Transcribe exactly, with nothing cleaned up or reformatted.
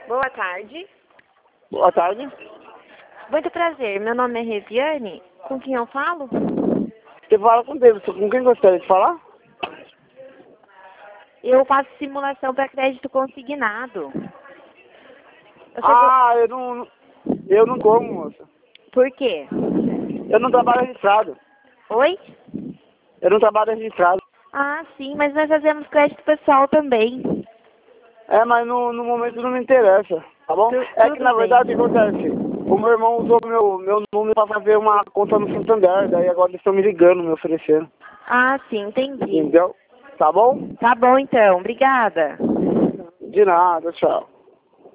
Boa tarde. Boa tarde. Muito prazer. Meu nome é Reviane. Com quem eu falo? Você fala com o Davidson. Com quem gostaria de falar? Eu faço simulação para crédito consignado. Eu sou Ah, eu não... Eu não como, moça. do... Por quê? Eu não trabalho registrado. Oi? Eu não trabalho registrado. Ah, sim, mas nós fazemos crédito pessoal também. É, mas no, no momento não me interessa, tá bom? Tu- É que tudo na bem. verdade o que acontece? O meu irmão usou meu, meu número pra fazer uma conta no Santander, daí agora eles estão me ligando, me oferecendo. Ah, sim, entendi. Entendeu? Tá bom? Tá bom, então. Obrigada. De nada, tchau.